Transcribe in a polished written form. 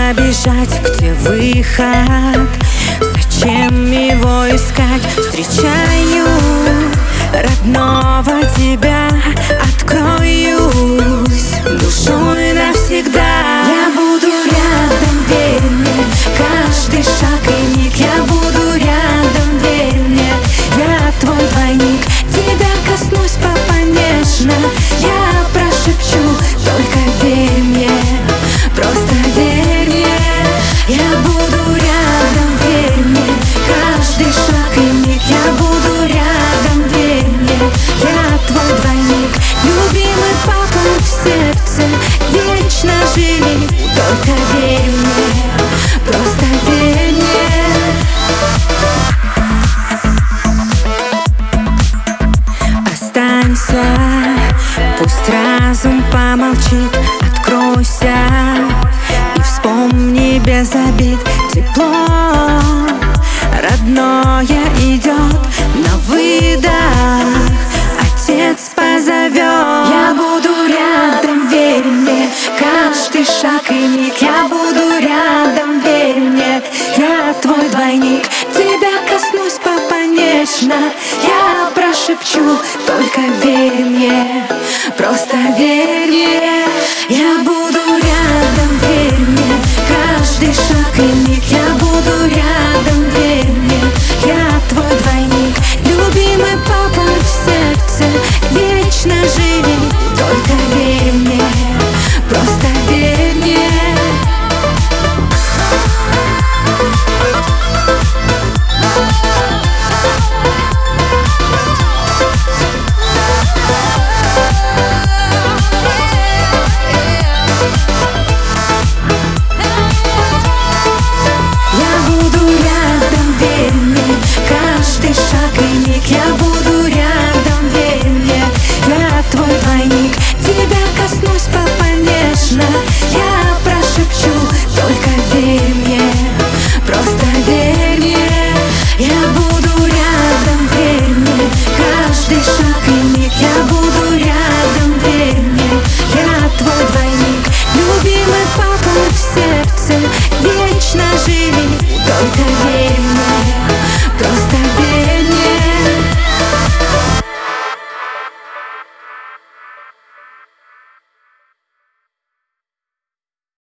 Куда бежать, где выход? Зачем его искать? Встречаю родного тебя, откроюсь душой навсегда. Я буду рядом, верь мне, каждый шаг и миг. Я буду рядом, верь мне, я твой двойник. Тебя коснусь, папа, нежно, я прошепчу, только верь мне, просто верь мне. Я буду рядом, верь мне, каждый шаг и миг. Я буду рядом, верь мне, я твой двойник. Любимый папа в сердце, вечно живи, только верь мне, просто верь мне. Останься, пусть разум помолчит, откройся и вспомни без обид. Тепло родное идет на выдох, отец позовет. Я буду рядом, верь мне, каждый шаг и миг. Я буду рядом, верь мне, я твой двойник. Тебя коснусь, папа, нежно, я прошепчу, только верь мне, просто верь мне. Я буду рядом, верь мне, каждый шаг и миг. Я буду рядом, верь мне, я твой двойник. Любимый папа в сердце, вечно живи.